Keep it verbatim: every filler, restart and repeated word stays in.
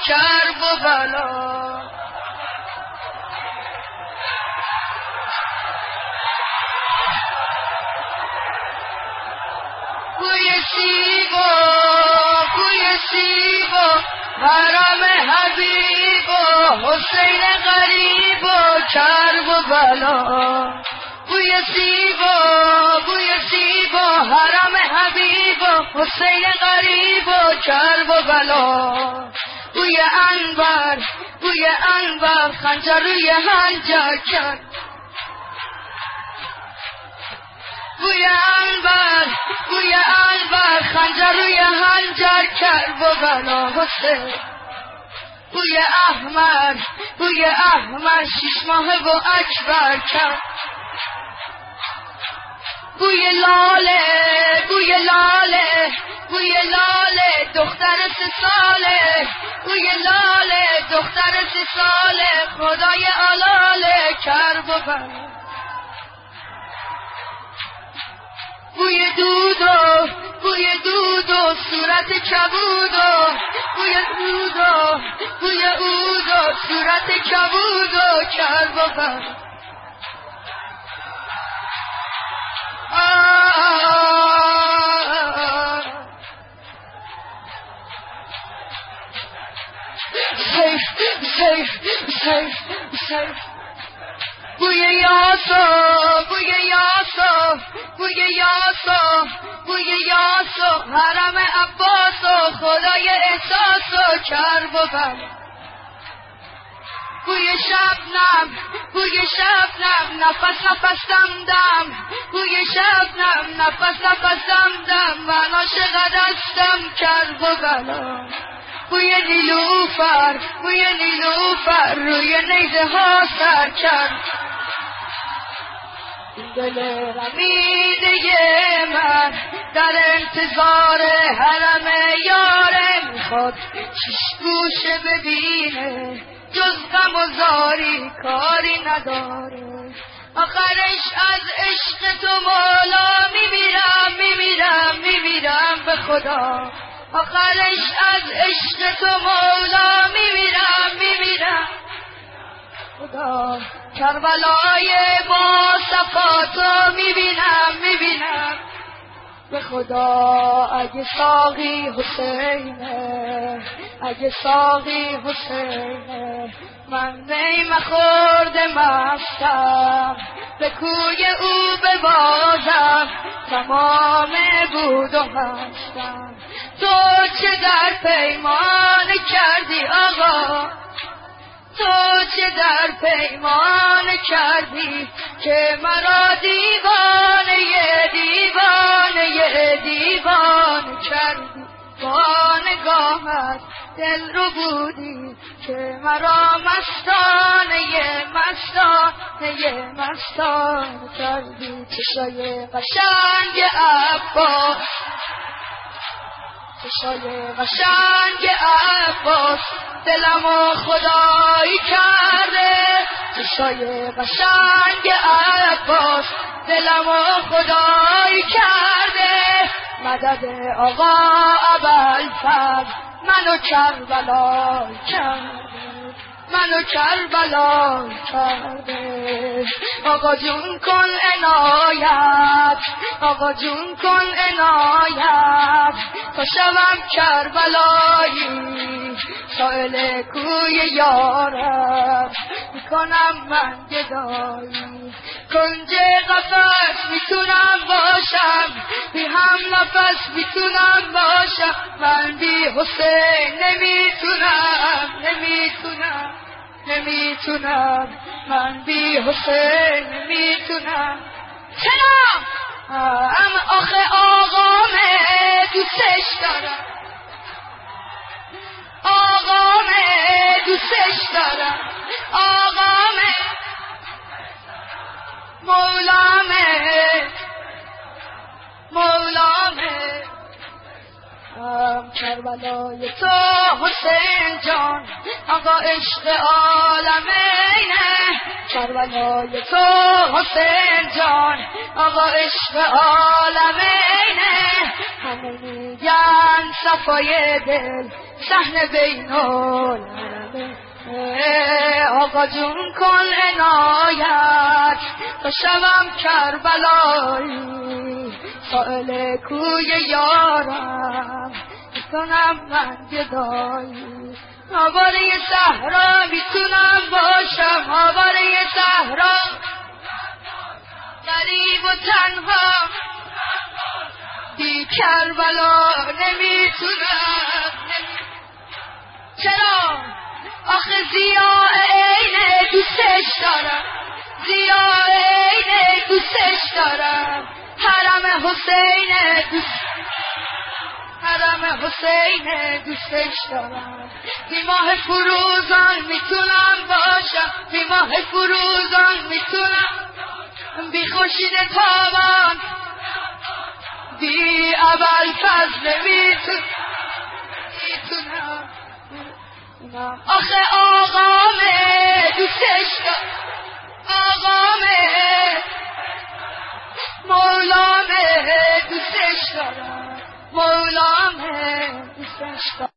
کرب و بلا. بوی سیب و بوی سیب و حرم حبیب و حسین غریب و کرب و بلا. بوی سیب و بوی سیب و حرم حبیب و حسین غریب و کرب و بلا. بوی عنبر بوی عنبر خنجر روی حنجر کرد. بوی عنبر بوی عنبر خنجر روی حنجر کرب و بلا. حسین بوی احمر بوی احمر شش ماه و اکبر کرد. بوی لاله بوی لاله بوی لاله دختر سه ساله. بوی لاله دختر سه ساله خدای آلاله کرب و بلا. بوی دودو بوی دودو صورت کبودو. بوی دودو بوی اودو صورت کبودو کرب و بلا. سیف سیف سیف سیف بوی یاسو بوی یاسو بوی یاسو بوی یاسو حرم عباسو خدای احساسو کرب و بلا. بوی شبنم بوی شبنم نفس نفس دم دم. بوی شبنم نفس نفس دم دم من عاشق دستم کرب و بلا. بوی نیلوفر بوی نیلوفر روی نیزه ها سر کرد. دل رمیده من در انتظار حرم یاره میخواد چش گوشه ببینه جز غم و زاری کاری نداره. آخرش از عشق تو مولا میمیرم میمیرم میمیرم به خدا. آخرش از عشق تو مولا میمیرم میمیرم خدا. کربلای با صفاتو میبینم میبینم به خدا. اگه ساقی حسینه اگه ساقی حسینه من نیم خورده مستم به کوی او ببازم تمام بود و هستم. تو چه در پیمان کردی آقا تو چه در پیمان کردی که مرا دیوانه دیوانه دیوانه کردی. وانگاهت دل رو بودی که مرا مستانه مستانه مستانه کردی. چشای قشنگ عباس چشای قشنگ عباس دلمو خدایی کرده. چشای قشنگ عباس دلمو خدایی کرده. مدد آقا ابوالفضل منو کربلا کرده منو کربلا کرده. آقا جون کن عنایت آقا جون کن عنایت تا شوم کربلایی سائل کوی یارم میکنم من گدایی. کنج قفس میتونم باشم بی هم نفس میتونم باشم من بی حسین نمیتونم نمیتونم نمیتونم من بی حسین نمیتونم. چرا؟ ام آخه آقامه دوستش دارم آقامه دوستش دارم آقامه مولامه مولامه. کربلای تو حسین جان آقا عشق عالمینه. کربلای تو حسین جان آقا عشق عالمینه. همه گوین صفای دل صحن بین العربه. آقا جون کن عنایت تا شوم کربلایی، سائل کوی یارم میکنم من گدایی. آواره صحرا میتونم باشم، آواره صحرا غریب و تنها، بی کربلا نمیتونم. چرا؟ آخه ضیاء عین دوستش دارم، ضیاء عین دوستش دارم، حرم حسین دوست، حرم حسین دوستش دارم. بی ماه فروزان میتونم باشم، بی ماه فروزان میتونم، بی خورشید تابان، بی اول فضل میتونم. آخه آقامه دوستش دارم، آقامه مولامه دوستش دارم، مولامه دوستش دارم.